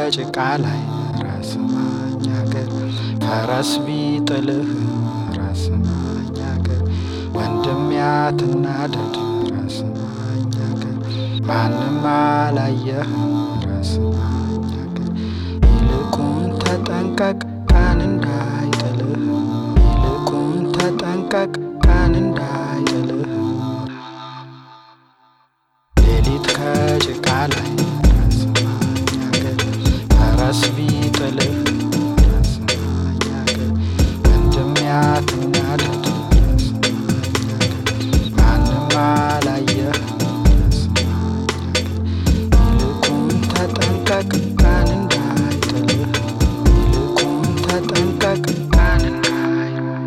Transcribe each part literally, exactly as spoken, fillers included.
ከጭቃ ላይ ራስ ማኛገር ፈረስ ቢጥልህ ራስ ማኛገር ወንድም ያትናደድ ራስ ማኛገር ማንም አላየህ ራስ ማኛገር ይልቁን ተጠንቀቅ ቀን እንዳይጥልህ ይልቁን ተጠንቀቅ ቀን እንዳይጥልህ ሌሊት ከጭቃ ላይ ራስ ማኛገር ፈረስ ቢጥልህ ራስ ማኛገር ወንድም ያትናደድ ራስ ማኛገር ማንም አላየህ ራስ ማኛገር ይልቁን ተጠንቀቅ ቀን እንዳይጥልህ ይልቁን ተጠንቀቅ ቀን እንዳይጥልህ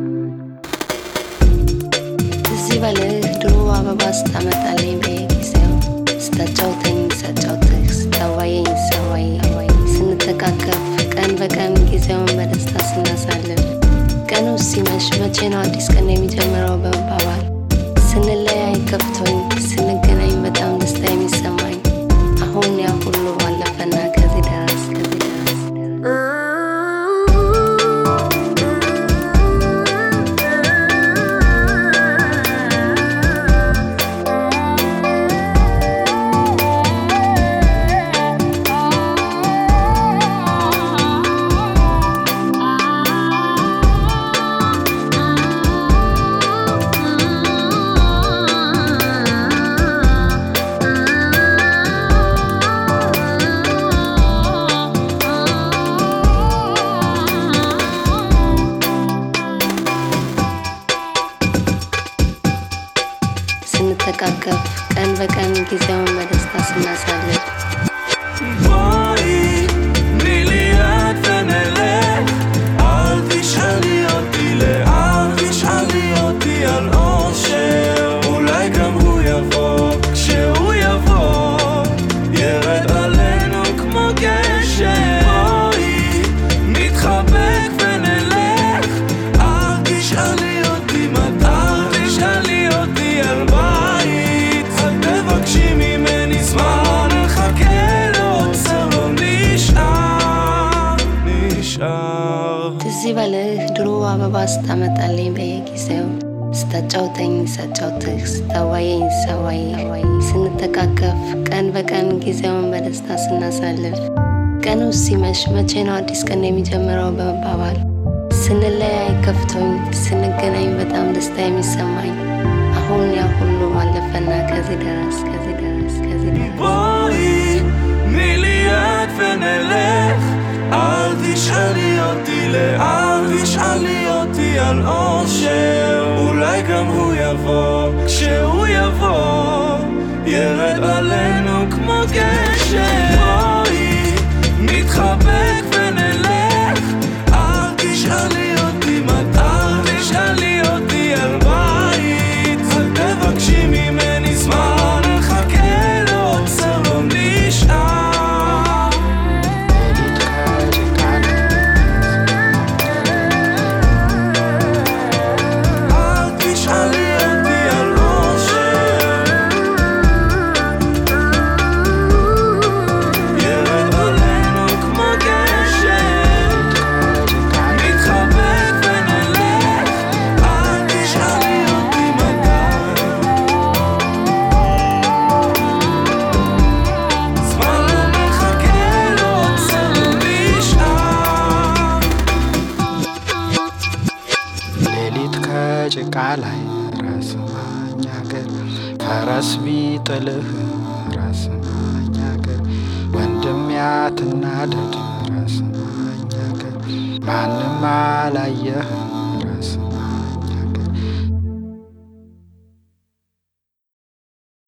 ትዝ ይበልህ ድሮ አበባ ስታመጣልኝ በየጊዜው ስታጫውተኝ ሳጫውትህ ስታዋየኝ ሳዋይ ስንተቃቀፍ ቀን በቀን ጊዜውን በደስታ ስናሳልፍ ቀኑ ሲመሽ መቼ ነው አዲስ ቀን የሚጀምረው በመባባል ስንለያይ ከፍቶኝ ስንገናኝ በጣም ደስታ የሚሰማኝ አሁን ያ ሁሉ ባለፈና ከዚህ ደረስ ከዚህ ደረስ ስንተቃቀፍ ቀን በቀን ጊዜውን በደስታ ስናሳልፍ ትዝ ይበልህ ድሮ አበባ ስታመጣልኝ በየጊዜው ስታጫውተኝ ሳጫውትህ ስታዋየኝ ሳዋይ ስንተቃቀፍ ቀን በቀን ጊዜውን በደስታ ስናሳልፍ ቀኑ ሲመሽ መቼ ነው አዲስ ቀን የሚጀምረው በመባባል ስንለያይ ከፍቶኝ ስንገናኝ በጣም ደስታ የሚሰማኝ አሁን ያ ሁሉ ባለፈና ከዚህ ደረስ ከዚህ ደረስ ከዚህ ደረስ אל תשאלי אותי לאן, תשאלי אותי על אושר אולי גם הוא יבוא, כשהוא יבוא ירד עלינו כמו גשם בואי נתחבק ונלך אל תשאלי אותי מתי, אל תשאלי אותי על בית אל תבקשי ממני זמן נחכה לו עוצר לא נשאר ከጭቃ ላይ ራስ ማኛገር ፈረስ ቢጥልህ ራስ ማኛገር ወንድም ያትናደድ ራስ ማኛገር ማንም አላየህ ራስ